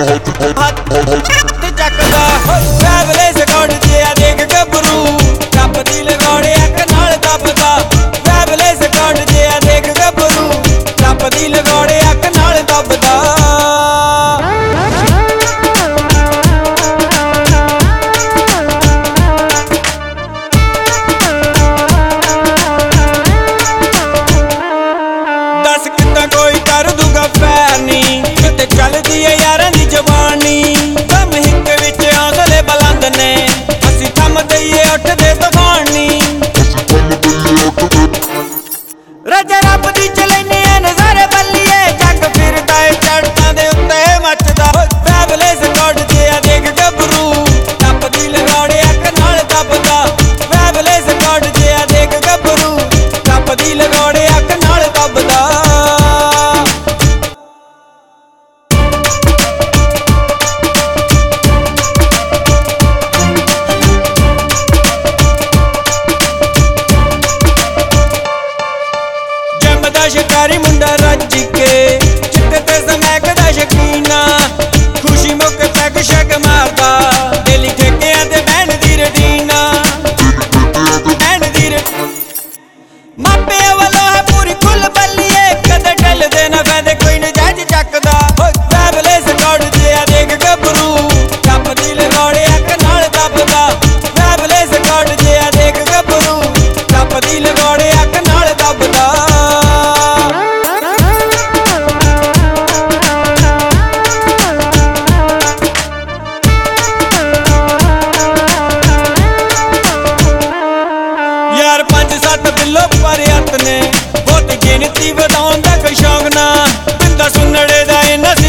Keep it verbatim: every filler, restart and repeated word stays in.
ਚੱਕਦਾ ਫੈਬਲੇ ਸਕੌਟ ਜਿਆ ਦੇਖ ਗੱਭਰੂ ਟੱਪਦੀ ਲਗੌੜੇ ਅੱਖ ਨਾਲ ਦੱਬਦਾ ਫੈਬਲੇ ਸਕੌਟ ਜਿਆ ਦੇਖ ਗੱਭਰੂ ਟੱਪਦੀ ਲਗੌੜੇ ਅੱਖ ਨਾਲ ਦੱਬਦਾ दस कितना कोई कर दूगा पैर नी किते चलदी है यारां दी जवानी दम हिक विच हौसले बुलंद ने असीं थम दईए उठदे तूफान नी रजा रब दी चलैने नज़ारे बल्लीए जग फिरदा है चढ़तां दे उत्ते मचदा फैबले सकौट जिहा देख गभरू टप्पदी लगौड़े अख नाल दबदा फैबले सकौट जिहा देख गभरू टप्पदी लगौड़े अख नाल दबदा शिकारी मुंडा रज के चिट्टे ते समैकदा शकीना खुशी मुक पैग शक मारदा डेली ठेकियां ते बैन दी रटीना बैन दी मापे वालों है पूरी खुल बल्लीए कदे टलदे ना फैदे कोई नजायज चकदा फैबले सकौट जिहा देख गभरू टप्पदी लगौड़े अख नाल दबदा फैबले सकौट जिहा देख गभरू टप्पदी लगौड़े अख नाल दबदा यार पंज सत्त बिलो पर ने बहुत गिनती वधाउण दा कोई शौक ना बिंदा सुनड़े दा इन्ना